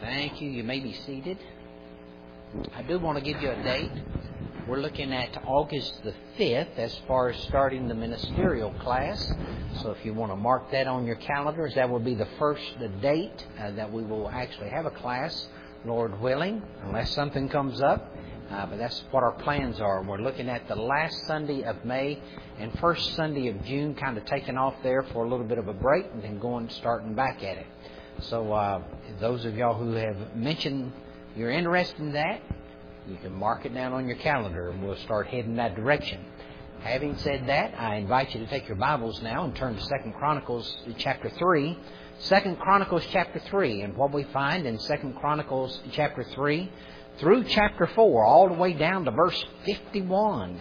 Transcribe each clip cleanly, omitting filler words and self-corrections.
Thank you. You may be seated. I do want to give you a date. We're looking at August the 5th as far as starting the ministerial class. So if you want to mark that on your calendars, that will be the first date that we will actually have a class, Lord willing, unless something comes up. But that's what our plans are. We're looking at the last Sunday of May and first Sunday of June, kind of taking off there for a little bit of a break and then starting back at it. So those of y'all who have mentioned you're interested in that, you can mark it down on your calendar and we'll start heading that direction. Having said that, I invite you to take your Bibles now and turn to 2 Chronicles chapter 3. 2 Chronicles chapter 3, and what we find in 2 Chronicles chapter 3 through chapter 4, all the way down to verse 51.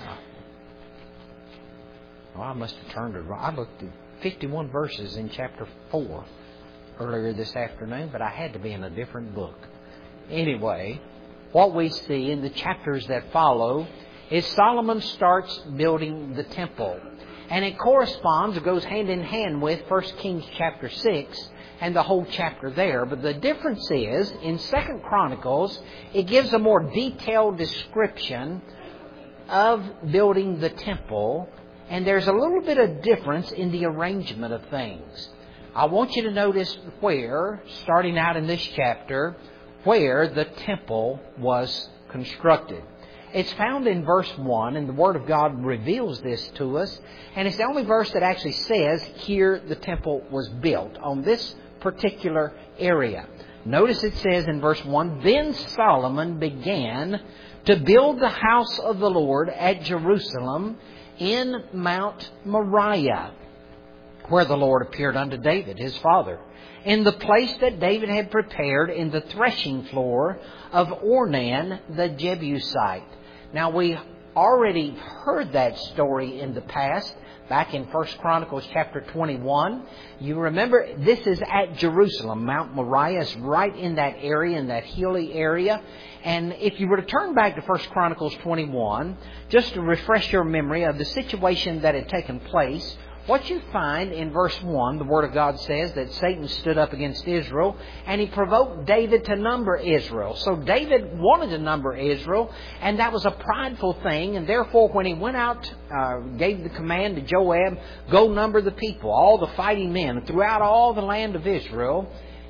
Oh, I must have turned it right. I looked at 51 verses in chapter 4 earlier this afternoon, but I had to be in a different book. Anyway, what we see in the chapters that follow is Solomon starts building the temple. And it corresponds, it goes hand in hand with 1 Kings chapter 6 and the whole chapter there. But the difference is, in 2 Chronicles, it gives a more detailed description of building the temple. And there's a little bit of difference in the arrangement of things. I want you to notice where, starting out in this chapter, where the temple was constructed. It's found in verse 1, and the Word of God reveals this to us. And it's the only verse that actually says, here the temple was built, on this particular area. Notice it says in verse 1, Then Solomon began to build the house of the Lord at Jerusalem in Mount Moriah, where the Lord appeared unto David, his father, in the place that David had prepared in the threshing floor of Ornan the Jebusite. Now, we already heard that story in the past, back in 1 Chronicles chapter 21. You remember, this is at Jerusalem. Mount Moriah is right in that area, in that hilly area. And if you were to turn back to 1 Chronicles 21, just to refresh your memory of the situation that had taken place, what you find in verse 1, the Word of God says that Satan stood up against Israel and he provoked David to number Israel. So David wanted to number Israel, and that was a prideful thing. And therefore, when he went out, gave the command to Joab, go number the people, all the fighting men throughout all the land of Israel,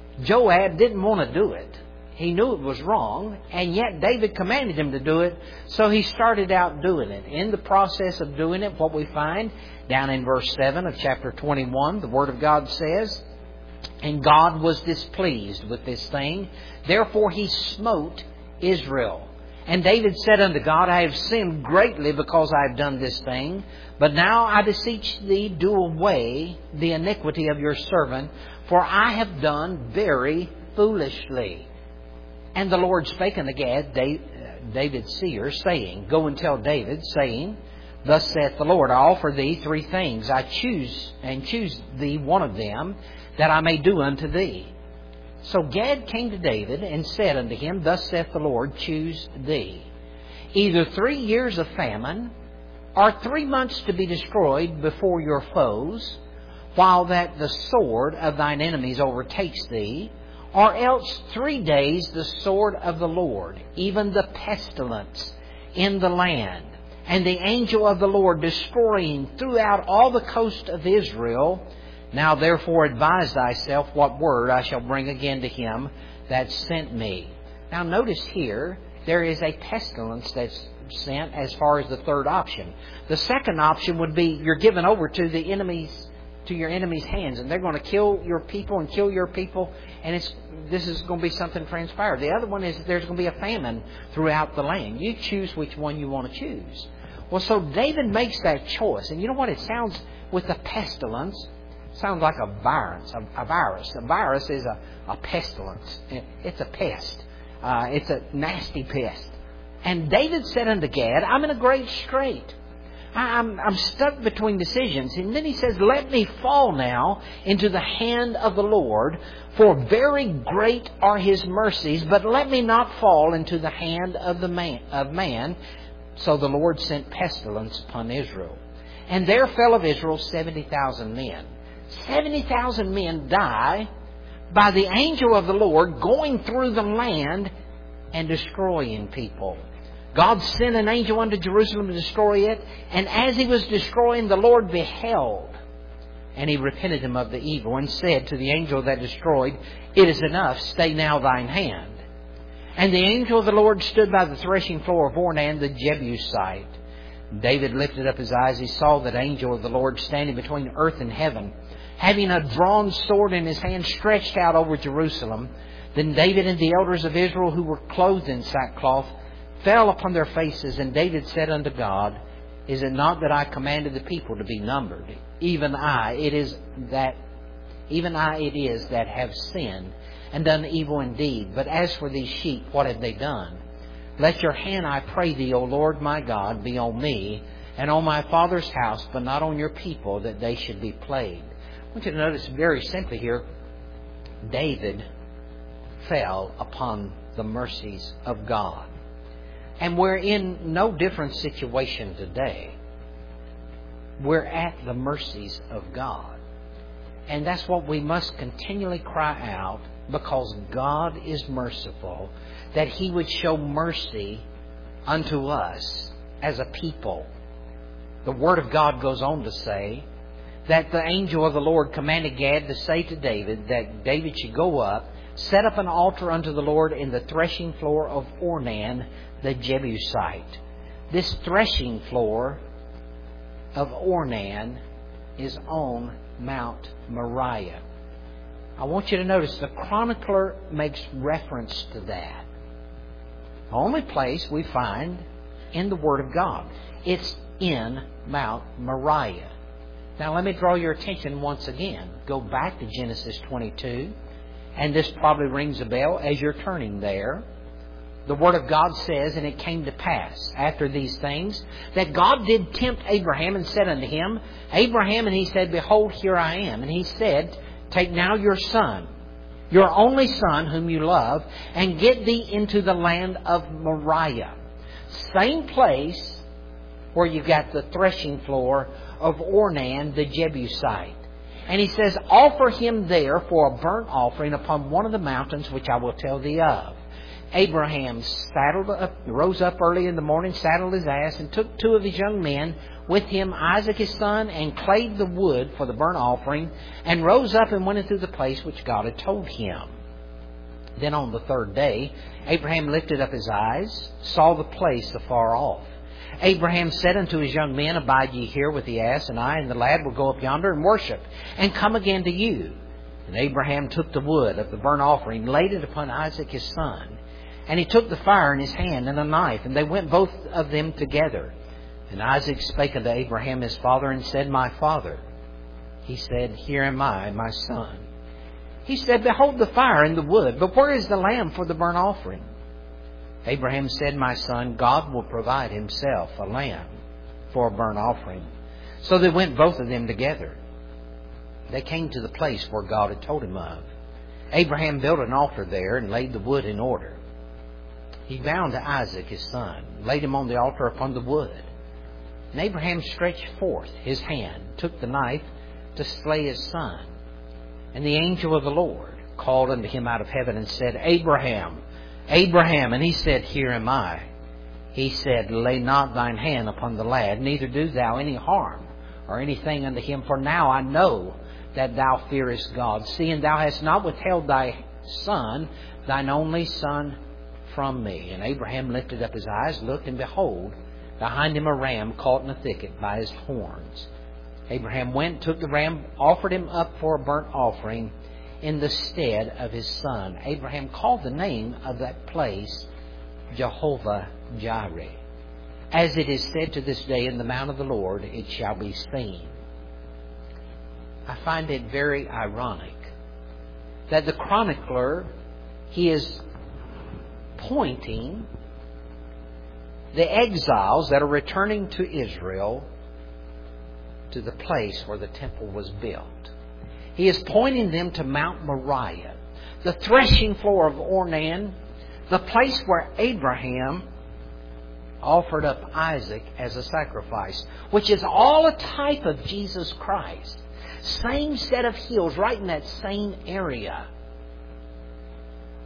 Joab didn't want to do it. He knew it was wrong, and yet David commanded him to do it, so he started out doing it. In the process of doing it, what we find down in verse 7 of chapter 21, the Word of God says, And God was displeased with this thing, therefore he smote Israel. And David said unto God, I have sinned greatly because I have done this thing, but now I beseech thee, do away the iniquity of your servant, for I have done very foolishly. And the Lord spake unto Gad, David's seer, saying, Go and tell David, saying, Thus saith the Lord, I offer thee 3 things. I choose thee one of them, that I may do unto thee. So Gad came to David and said unto him, Thus saith the Lord, choose thee. Either 3 years of famine, or 3 months to be destroyed before your foes, while that the sword of thine enemies overtakes thee, or else 3 days the sword of the Lord, even the pestilence in the land, and the angel of the Lord destroying throughout all the coast of Israel. Now therefore advise thyself what word I shall bring again to him that sent me. Now notice here, there is a pestilence that's sent as far as the third option. The second option would be you're given over to the enemies, to your enemies' hands, and they're going to kill your people and kill your people, and this is going to be something transpired. The other one is there's going to be a famine throughout the land. You choose which one you want to choose. Well, so David makes that choice, and you know what? It sounds, with the pestilence, sounds like a virus. A virus is a pestilence. It's a pest. It's a nasty pest. And David said unto Gad, I'm in a great strait. I'm stuck between decisions. And then he says, Let me fall now into the hand of the Lord, for very great are his mercies, but let me not fall into the hand of man. So the Lord sent pestilence upon Israel. And there fell of Israel 70,000 men. 70,000 men die by the angel of the Lord going through the land and destroying people. God sent an angel unto Jerusalem to destroy it, and as he was destroying, the Lord beheld, and he repented him of the evil, and said to the angel that destroyed, It is enough, stay now thine hand. And the angel of the Lord stood by the threshing floor of Ornan the Jebusite. David lifted up his eyes. He saw that angel of the Lord standing between earth and heaven, having a drawn sword in his hand stretched out over Jerusalem. Then David and the elders of Israel, who were clothed in sackcloth, fell upon their faces. And David said unto God, Is it not that I commanded the people to be numbered? Even I it is that have sinned and done evil indeed. But as for these sheep, what have they done? Let your hand, I pray thee, O Lord my God, be on me and on my father's house, but not on your people, that they should be plagued. I want you to notice very simply here, David fell upon the mercies of God. And we're in no different situation today. We're at the mercies of God. And that's what we must continually cry out, because God is merciful, that He would show mercy unto us as a people. The Word of God goes on to say that the angel of the Lord commanded Gad to say to David that David should go up, set up an altar unto the Lord in the threshing floor of Ornan the Jebusite. This threshing floor of Ornan is on Mount Moriah. I want you to notice the chronicler makes reference to that. The only place we find in the Word of God. It's in Mount Moriah. Now let me draw your attention once again. Go back to Genesis 22. And this probably rings a bell as you're turning there. The Word of God says, And it came to pass after these things, that God did tempt Abraham, and said unto him, Abraham, and he said, Behold, here I am. And he said, Take now your son, your only son whom you love, and get thee into the land of Moriah. Same place where you got the threshing floor of Ornan the Jebusite. And he says, Offer him there for a burnt offering upon one of the mountains which I will tell thee of. Abraham rose up early in the morning, saddled his ass, and took 2 of his young men with him, Isaac his son, and clave the wood for the burnt offering, and rose up and went into the place which God had told him. Then on the 3rd day, Abraham lifted up his eyes, saw the place afar off. Abraham said unto his young men, Abide ye here with the ass, and I and the lad will go up yonder and worship, and come again to you. And Abraham took the wood of the burnt offering, laid it upon Isaac his son. And he took the fire in his hand and a knife, and they went both of them together. And Isaac spake unto Abraham his father, and said, My father. He said, Here am I, my son. He said, Behold the fire and the wood, but where is the lamb for the burnt offering? Abraham said, My son, God will provide himself a lamb for a burnt offering. So they went both of them together. They came to the place where God had told him of. Abraham built an altar there and laid the wood in order. He bound Isaac his son, laid him on the altar upon the wood. And Abraham stretched forth his hand, took the knife to slay his son. And the angel of the Lord called unto him out of heaven and said, Abraham, Abraham. And he said, Here am I. He said, Lay not thine hand upon the lad, neither do thou any harm or anything unto him. For now I know that thou fearest God, seeing thou hast not withheld thy son, thine only son, from me. And Abraham lifted up his eyes, looked, and behold, behind him a ram caught in a thicket by his horns. Abraham went, took the ram, offered him up for a burnt offering in the stead of his son. Abraham called the name of that place Jehovah Jireh. As it is said to this day, In the mount of the Lord it shall be seen. I find it very ironic that the chronicler, he is pointing the exiles that are returning to Israel to the place where the temple was built. He is pointing them to Mount Moriah, the threshing floor of Ornan, the place where Abraham offered up Isaac as a sacrifice, which is all a type of Jesus Christ. Same set of hills right in that same area.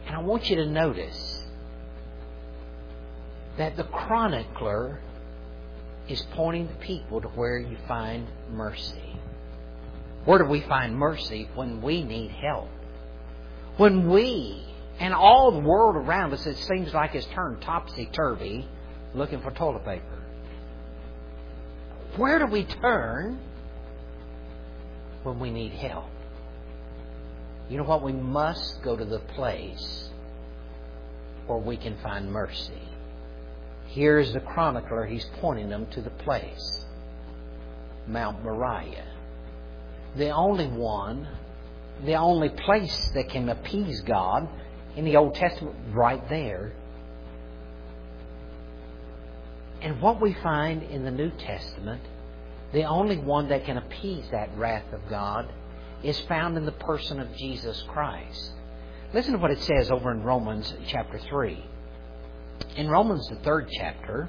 And I want you to notice that the chronicler is pointing the people to where you find mercy. Where do we find mercy? When we need help. When we, and all the world around us, it seems like it's turned topsy-turvy looking for toilet paper. Where do we turn when we need help? You know what? We must go to the place where we can find mercy. Here's the chronicler. He's pointing them to the place. Mount Moriah. The only place that can appease God in the Old Testament, right there. And what we find in the New Testament, the only one that can appease that wrath of God is found in the person of Jesus Christ. Listen to what it says over in Romans chapter 3. In Romans, the 3rd chapter,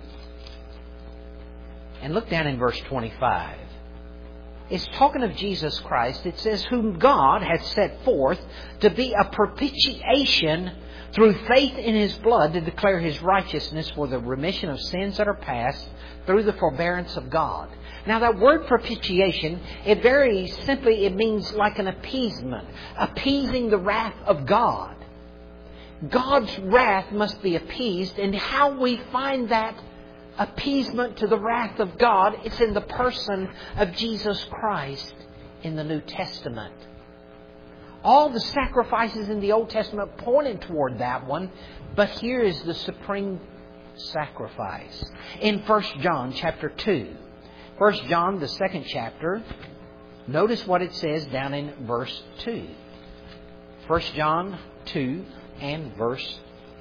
and look down in verse 25. It's talking of Jesus Christ. It says, whom God hath set forth to be a propitiation through faith in His blood to declare His righteousness for the remission of sins that are past through the forbearance of God. Now that word propitiation, it very simply, it means like an appeasement, appeasing the wrath of God. God's wrath must be appeased, and how we find that appeasement to the wrath of God, it's in the person of Jesus Christ in the New Testament. All the sacrifices in the Old Testament pointed toward that one, but here is the supreme sacrifice. In 1 John chapter 2. 1 John, the 2nd chapter, notice what it says down in verse 2. 1 John 2 and verse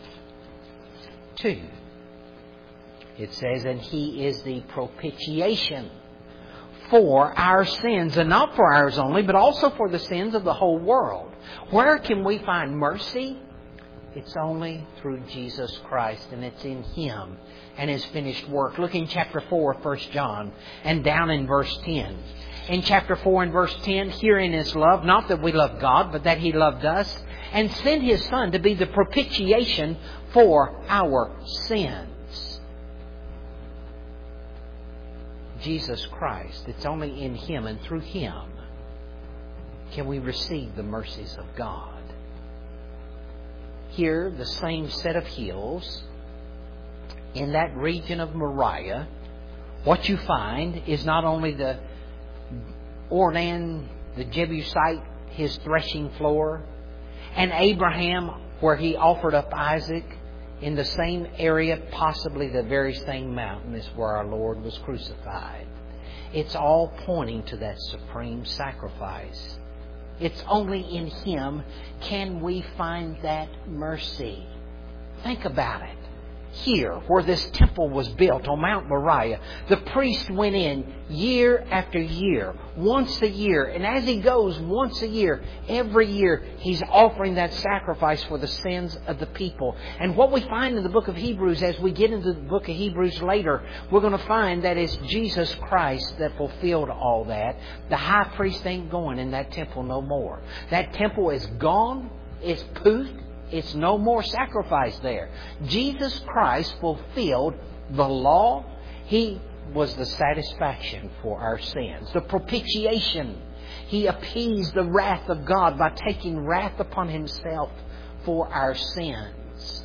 2. It says, and He is the propitiation for our sins, and not for ours only, but also for the sins of the whole world. Where can we find mercy? It's only through Jesus Christ, and it's in Him and His finished work. Look in chapter 4 of 1 John, and down in verse 10. In chapter 4 and verse 10, herein is love, not that we love God, but that He loved us, and sent His Son to be the propitiation for our sins. Jesus Christ. It's only in Him and through Him can we receive the mercies of God. Here, the same set of hills in that region of Moriah, what you find is not only the Ornan, the Jebusite, his threshing floor, and Abraham, where he offered up Isaac, in the same area, possibly the very same mountain as where our Lord was crucified. It's all pointing to that supreme sacrifice. It's only in Him can we find that mercy. Think about it. Here, where this temple was built on Mount Moriah, the priest went in year after year, once a year. And as he goes once a year, every year, he's offering that sacrifice for the sins of the people. And what we find in the book of Hebrews, as we get into the book of Hebrews later, we're going to find that it's Jesus Christ that fulfilled all that. The high priest ain't going in that temple no more. That temple is gone. It's poofed. It's no more sacrifice there. Jesus Christ fulfilled the law. He was the satisfaction for our sins. The propitiation. He appeased the wrath of God by taking wrath upon Himself for our sins.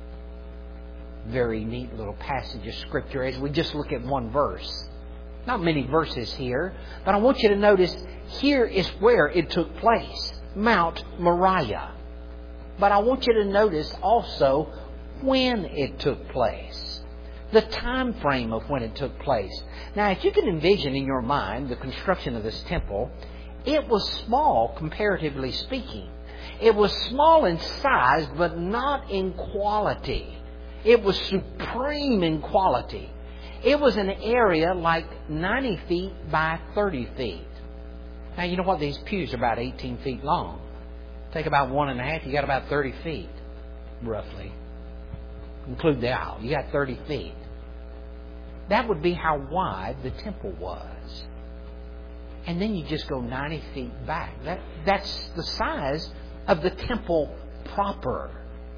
Very neat little passage of Scripture as we just look at one verse. Not many verses here, but I want you to notice here is where it took place. Mount Moriah. But I want you to notice also when it took place. The time frame of when it took place. Now, if you can envision in your mind the construction of this temple, it was small, comparatively speaking. It was small in size, but not in quality. It was supreme in quality. It was an area like 90 feet by 30 feet. Now, you know what? These pews are about 18 feet long. Take about 1.5, you got about 30 feet, roughly. Include the aisle, you got 30 feet. That would be how wide the temple was. And then you just go 90 feet back. That's the size of the temple proper.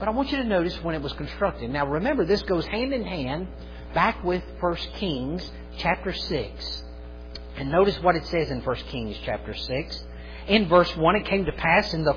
But I want you to notice when it was constructed. Now remember, this goes hand in hand back with 1 Kings chapter 6. And notice what it says in 1 Kings chapter 6. In verse 1, it came to pass in the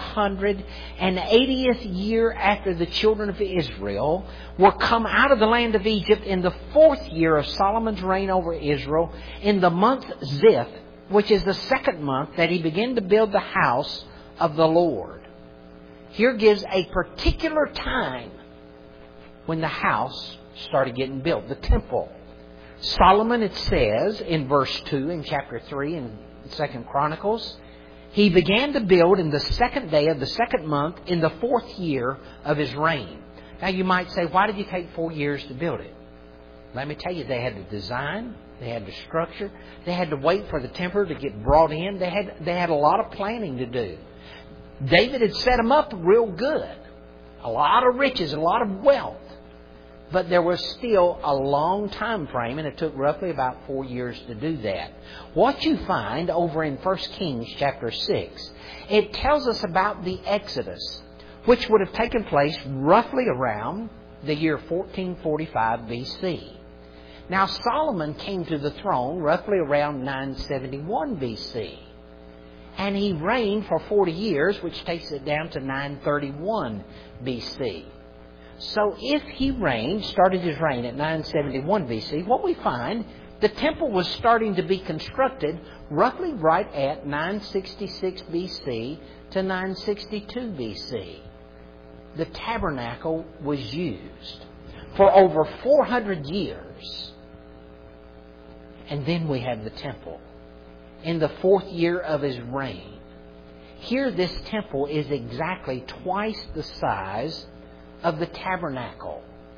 480th year after the children of Israel were come out of the land of Egypt, in the 4th year of Solomon's reign over Israel, in the month Ziph, which is the 2nd month, that he began to build the house of the Lord. Here gives a particular time when the house started getting built, the temple. Solomon, it says in verse 2 in chapter 3 in 2 Chronicles, he began to build in the 2nd day of the 2nd month in the 4th year of his reign. Now you might say, why did you take 4 years to build it? Let me tell you, they had to design, they had to structure, they had to wait for the timber to get brought in. They had a lot of planning to do. David had set them up real good. A lot of riches, a lot of wealth. But there was still a long time frame, and it took roughly about 4 years to do that. What you find over in 1 Kings chapter 6, it tells us about the Exodus, which would have taken place roughly around the year 1445 BC. Now Solomon came to the throne roughly around 971 BC. And he reigned for 40 years, which takes it down to 931 BC. So if he started his reign at 971 BC, what we find, the temple was starting to be constructed roughly right at 966 BC to 962 BC. The tabernacle was used for over 400 years. And then we have the temple in the 4th year of his reign. Here this temple is exactly twice the size of the tabernacle.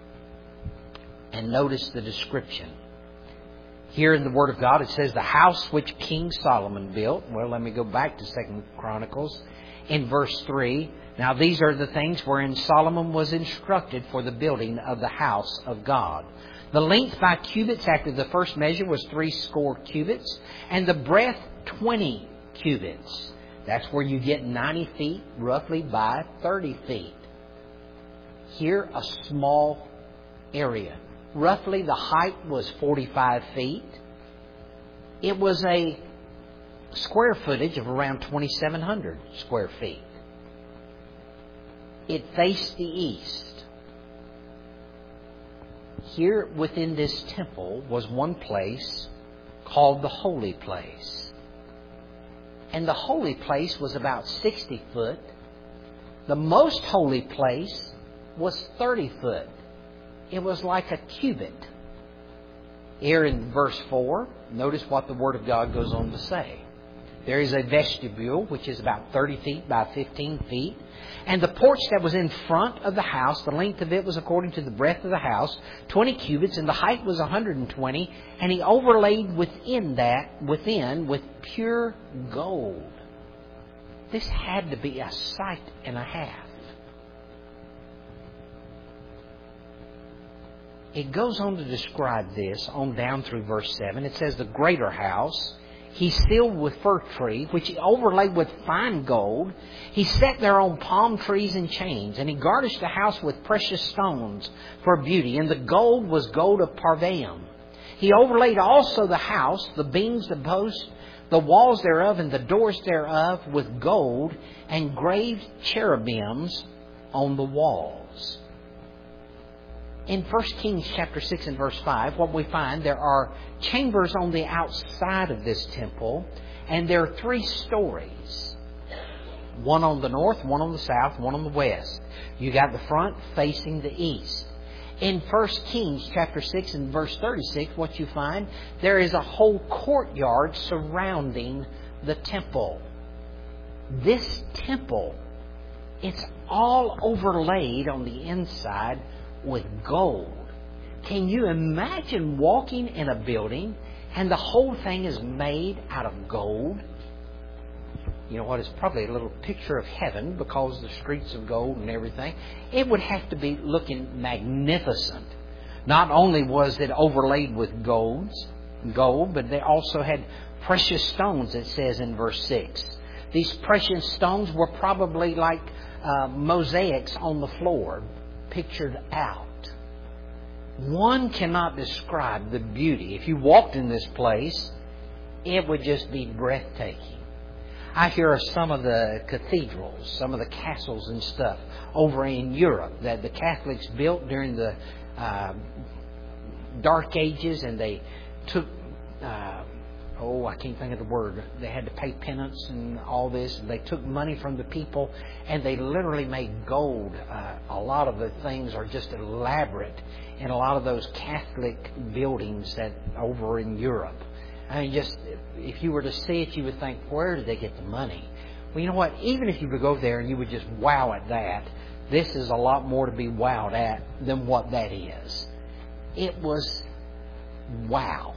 And notice the description. Here in the Word of God it says, the house which King Solomon built. Well, let me go back to 2 Chronicles. In verse 3, now these are the things wherein Solomon was instructed for the building of the house of God. The length by cubits after the first measure was 60 cubits, and the breadth 20 cubits. That's where you get 90 feet roughly by 30 feet. Here, a small area. Roughly the height was 45 feet. It was a square footage of around 2,700 square feet. It faced the east. Here within this temple was one place called the Holy Place. And the Holy Place was about 60 foot. The most holy place was 30 foot. It was like a cubit. Here in verse 4, notice what the Word of God goes on to say. There is a vestibule which is about 30 feet by 15 feet. And the porch that was in front of the house, the length of it was according to the breadth of the house, 20 cubits, and the height was 120. And he overlaid within with pure gold. This had to be a sight and a half. It goes on to describe this on down through verse 7. It says, the greater house he sealed with fir tree, which he overlaid with fine gold. He set there on palm trees and chains, and he garnished the house with precious stones for beauty. And the gold was gold of Parvaim. He overlaid also the house, the beams, the posts, the walls thereof, and the doors thereof with gold, and graved cherubims on the walls. In 1 Kings chapter 6 and verse 5, what we find, there are chambers on the outside of this temple, and there are 3 stories. One on the north, one on the south, one on the west. You got the front facing the east. In 1 Kings chapter 6 and verse 36, what you find, there is a whole courtyard surrounding the temple. This temple, it's all overlaid on the inside with gold. Can you imagine walking in a building and the whole thing is made out of gold? You know what? It's probably a little picture of heaven because the streets of gold and everything. It would have to be looking magnificent. Not only was it overlaid with gold, but they also had precious stones, it says in verse 6. These precious stones were probably like mosaics on the floor pictured out. One cannot describe the beauty. If you walked in this place, it would just be breathtaking. I hear of some of the cathedrals, some of the castles and stuff over in Europe that the Catholics built during the Dark Ages, and they took, I can't think of the word. They had to pay penance and all this. And they took money from the people, and they literally made gold. A lot of the things are just elaborate in a lot of those Catholic buildings that over in Europe. I mean, just if you were to see it, you would think, where did they get the money? Well, you know what? Even if you would go there and you would just wow at that, this is a lot more to be wowed at than what that is. It was wow.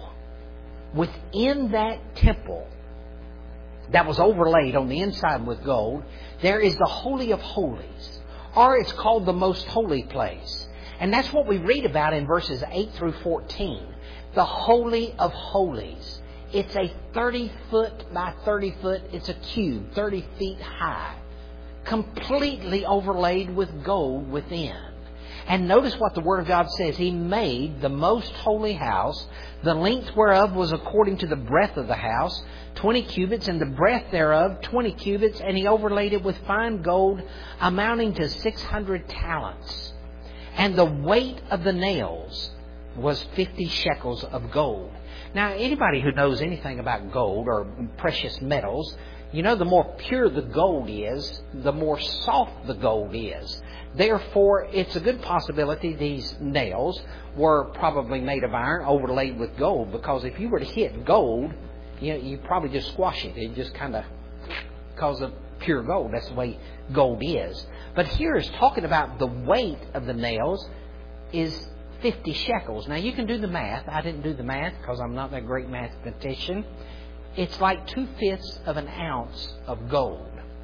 Within that temple that was overlaid on the inside with gold, there is the Holy of Holies, or it's called the Most Holy Place. And that's what we read about in verses 8 through 14. The Holy of Holies. It's a 30 foot by 30 foot, it's a cube, 30 feet high, completely overlaid with gold within. And notice what the Word of God says. He made the most holy house, the length whereof was according to the breadth of the house, 20 cubits, and the breadth thereof 20 cubits, and he overlaid it with fine gold, amounting to 600 talents. And the weight of the nails was 50 shekels of gold. Now, anybody who knows anything about gold or precious metals, you know the more pure the gold is, the more soft the gold is. Therefore, it's a good possibility these nails were probably made of iron overlaid with gold, because if you were to hit gold, you probably just squash it. It just kind of, because of pure gold. That's the way gold is. But here is talking about the weight of the nails is 50 shekels. Now, you can do the math. I didn't do the math because I'm not that great mathematician. It's like 2/5 of an ounce of gold.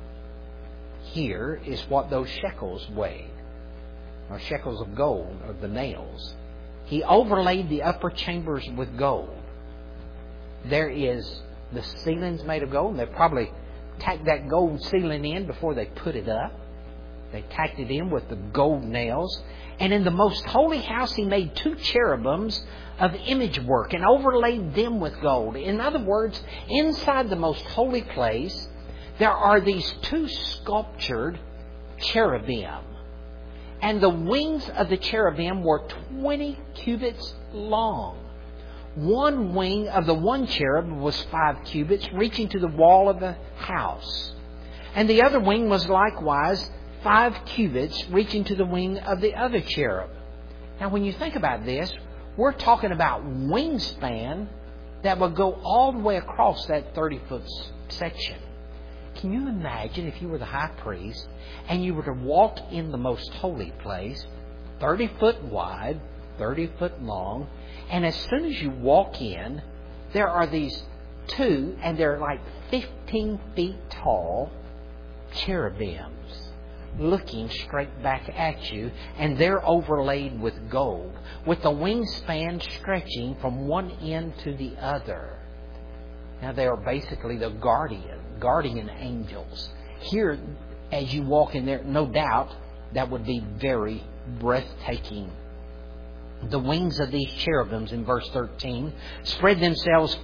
Here is what those shekels weighed, or shekels of gold, of the nails. He overlaid the upper chambers with gold. There is the ceilings made of gold. They probably tacked that gold ceiling in before they put it up. They tacked it in with the gold nails. And in the most holy house, he made 2 cherubims of image work and overlaid them with gold. In other words, inside the most holy place, there are these 2 sculptured cherubim. And the wings of the cherubim were 20 cubits long. One wing of the one cherub was 5 cubits, reaching to the wall of the house. And the other wing was likewise 5 cubits, reaching to the wing of the other cherub. Now, when you think about this, we're talking about wingspan that would go all the way across that 30-foot section. Can you imagine if you were the high priest and you were to walk in the most holy place, 30 foot wide, 30 foot long, and as soon as you walk in, there are these 2, and they're like 15 feet tall cherubims looking straight back at you, and they're overlaid with gold, with the wingspan stretching from one end to the other. Now, they are basically the guardian angels. Here, as you walk in there, no doubt, that would be very breathtaking. The wings of these cherubims, in verse 13, spread themselves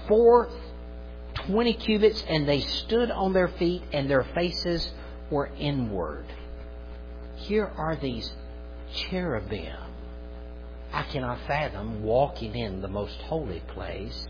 20 cubits, and they stood on their feet, and their faces were inward. Here are these cherubim. I cannot fathom walking in the most holy place,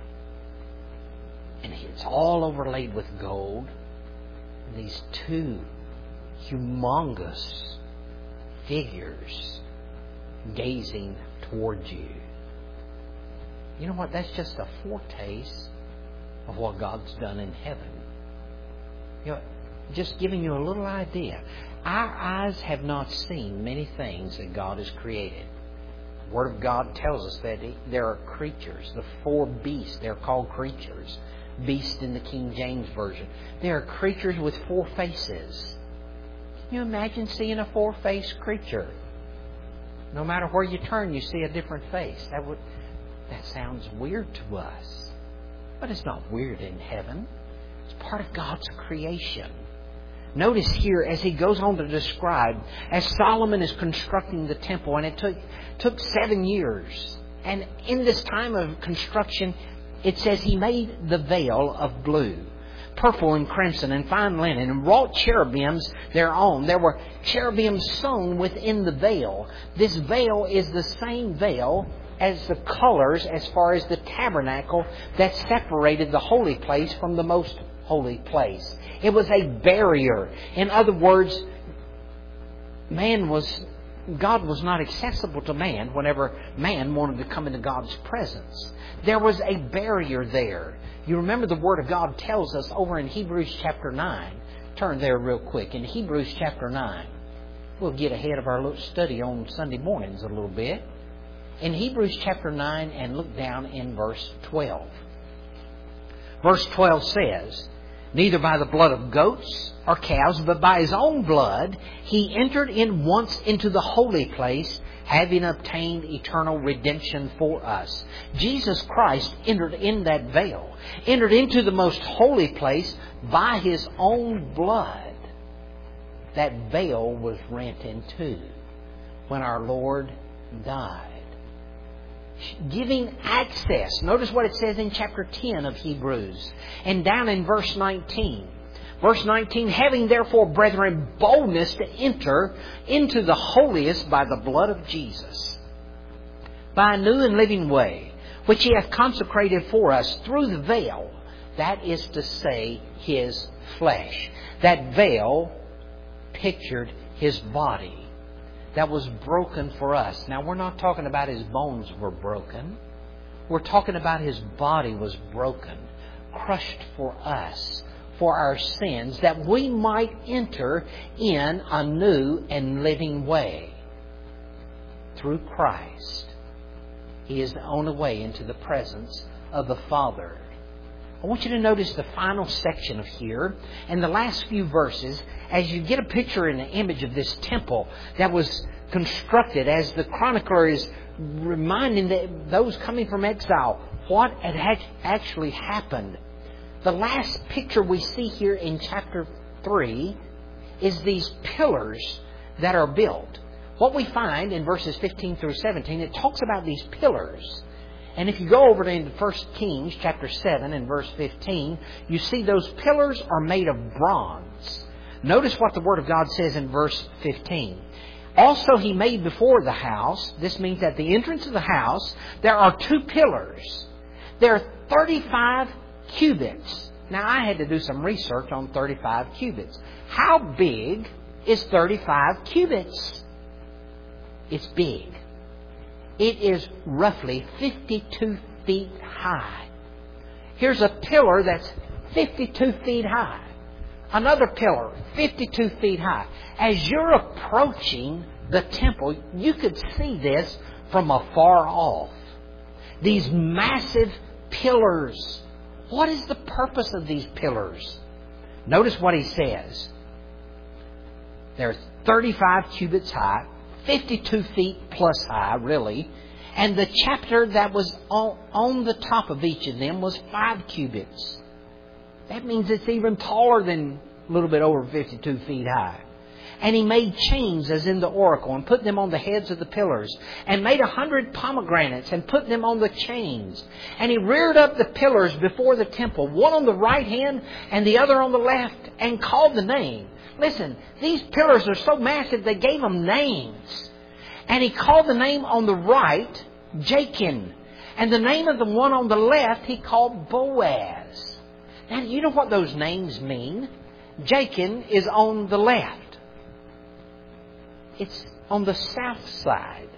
and it's all overlaid with gold. These 2 humongous figures gazing towards you. You know what? That's just a foretaste of what God's done in heaven. You know, just giving you a little idea. Our eyes have not seen many things that God has created. The Word of God tells us that there are creatures, the 4 beasts, they're called creatures. Beast in the King James Version. There are creatures with 4 faces. Can you imagine seeing a 4-faced creature? No matter where you turn, you see a different face. That sounds weird to us. But it's not weird in heaven. It's part of God's creation. Notice here as he goes on to describe, as Solomon is constructing the temple, and it took 7 years. And in this time of construction, it says he made the veil of blue, purple and crimson and fine linen, and wrought cherubims thereon. There were cherubims sewn within the veil. This veil is the same veil as the colors as far as the tabernacle that separated the holy place from the most holy place. It was a barrier. In other words, God was not accessible to man whenever man wanted to come into God's presence. There was a barrier there. You remember the Word of God tells us over in Hebrews chapter 9. Turn there real quick. In Hebrews chapter 9. We'll get ahead of our little study on Sunday mornings a little bit. In Hebrews chapter 9, and look down in verse 12. Verse 12 says, "Neither by the blood of goats or calves, but by His own blood, He entered in once into the holy place, having obtained eternal redemption for us." Jesus Christ entered in that veil, entered into the most holy place by His own blood. That veil was rent in two when our Lord died, giving access. Notice what it says in chapter 10 of Hebrews. And down in verse 19. Verse 19, "Having therefore, brethren, boldness to enter into the holiest by the blood of Jesus, by a new and living way, which He hath consecrated for us through the veil, that is to say, His flesh." That veil pictured His body that was broken for us. Now, we're not talking about His bones were broken. We're talking about His body was broken, crushed for us, for our sins, that we might enter in a new and living way. Through Christ, He is the only way into the presence of the Father. I want you to notice the final section of here and the last few verses as you get a picture and an image of this temple that was constructed, as the chronicler is reminding those coming from exile what had actually happened. The last picture we see here in chapter 3 is these pillars that are built. What we find in verses 15 through 17, it talks about these pillars. And if you go over to 1 Kings chapter 7 and verse 15, you see those pillars are made of bronze. Notice what the Word of God says in verse 15. "Also He made before the house," this means at the entrance of the house, "there are 2 pillars. There are 35 cubits." Now, I had to do some research on 35 cubits. How big is 35 cubits? It's big. It is roughly 52 feet high. Here's a pillar that's 52 feet high. Another pillar, 52 feet high. As you're approaching the temple, you could see this from afar off. These massive pillars. What is the purpose of these pillars? Notice what he says. They're 35 cubits high, 52 feet plus high, really. And the chapter that was on the top of each of them was 5 cubits. That means it's even taller than a little bit over 52 feet high. And he made chains as in the oracle and put them on the heads of the pillars, and made 100 pomegranates and put them on the chains. And he reared up the pillars before the temple, one on the right hand and the other on the left, and called the name. Listen, these pillars are so massive they gave them names. And he called the name on the right Jachin, and the name of the one on the left he called Boaz. Now, you know what those names mean? Jachin is on the left. It's on the south side.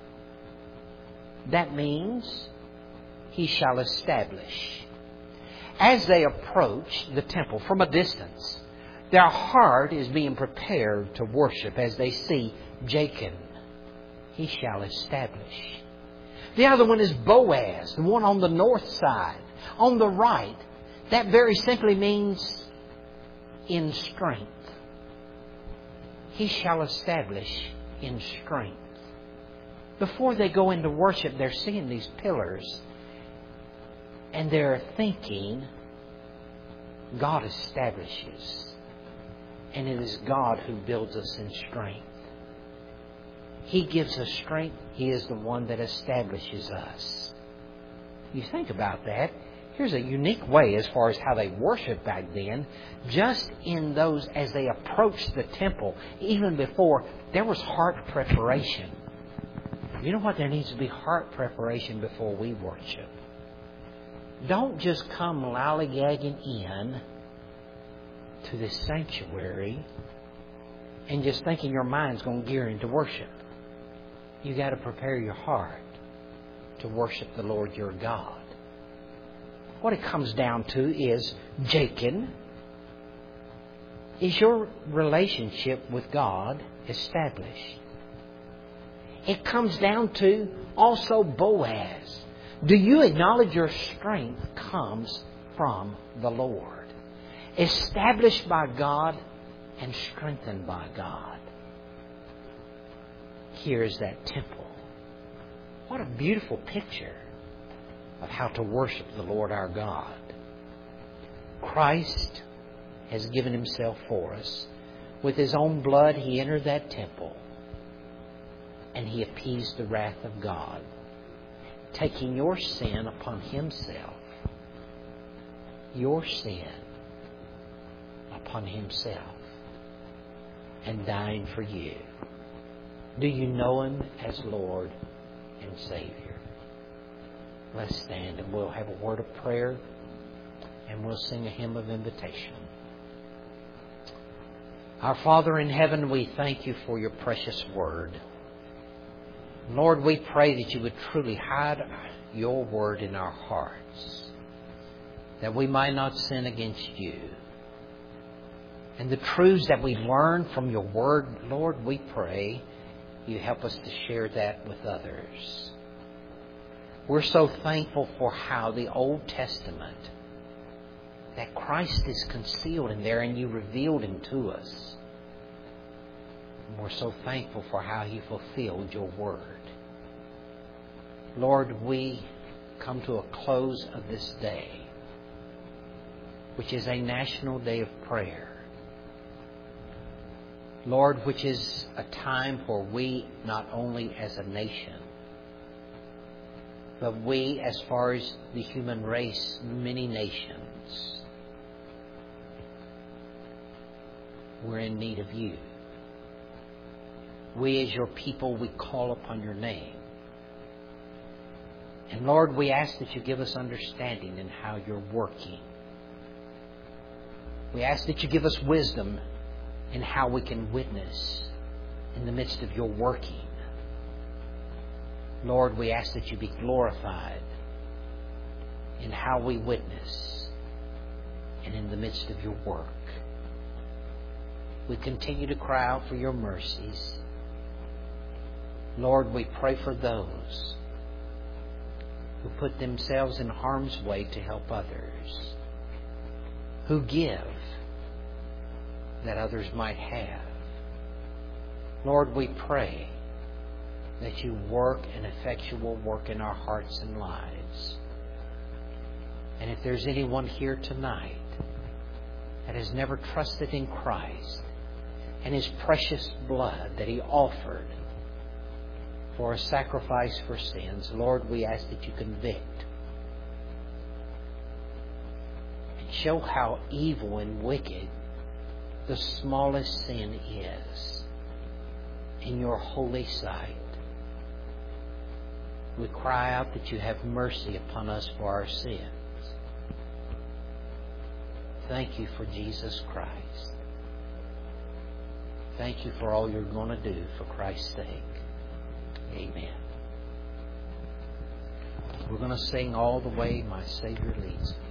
That means He shall establish. As they approach the temple from a distance, their heart is being prepared to worship as they see Jachin. He shall establish. The other one is Boaz, the one on the north side, on the right. That very simply means in strength. He shall establish in strength. Before they go into worship, they're seeing these pillars and they're thinking, God establishes. And it is God who builds us in strength. He gives us strength. He is the one that establishes us. You think about that. Here's a unique way as far as how they worshiped back then. Just in those, as they approached the temple, even before, there was heart preparation. You know what? There needs to be heart preparation before we worship. Don't just come lollygagging in to this sanctuary and just thinking your mind's going to gear into worship. You got to prepare your heart to worship the Lord your God. What it comes down to is, Jachin, is your relationship with God established? It comes down to also Boaz. Do you acknowledge your strength comes from the Lord? Established by God and strengthened by God. Here is that temple. What a beautiful picture of how to worship the Lord our God. Christ has given Himself for us. With His own blood, He entered that temple and He appeased the wrath of God, taking your sin upon Himself. Your sin upon Himself and dying for you. Do you know Him as Lord and Savior? Let's stand and we'll have a word of prayer and we'll sing a hymn of invitation. Our Father in heaven, we thank You for Your precious word. Lord, we pray that You would truly hide Your word in our hearts, that we might not sin against You. And the truths that we learn from Your word, Lord, we pray You help us to share that with others. We're so thankful for how the Old Testament, that Christ is concealed in there and You revealed Him to us. And we're so thankful for how You fulfilled Your word. Lord, we come to a close of this day, which is a national day of prayer. Lord, which is a time where we, not only as a nation, but we, as far as the human race, many nations, we're in need of You. We, as Your people, we call upon Your name. And Lord, we ask that You give us understanding in how You're working. We ask that You give us wisdom in how we can witness in the midst of Your working. Lord, we ask that You be glorified in how we witness and in the midst of Your work. We continue to cry out for Your mercies. Lord, we pray for those who put themselves in harm's way to help others, who give that others might have. Lord, we pray that You work an effectual work in our hearts and lives. And if there's anyone here tonight that has never trusted in Christ and His precious blood that He offered for a sacrifice for sins, Lord, we ask that You convict and show how evil and wicked the smallest sin is in Your holy sight. We cry out that You have mercy upon us for our sins. Thank You for Jesus Christ. Thank You for all You're going to do for Christ's sake. Amen. We're going to sing All the Way My Savior Leads Me.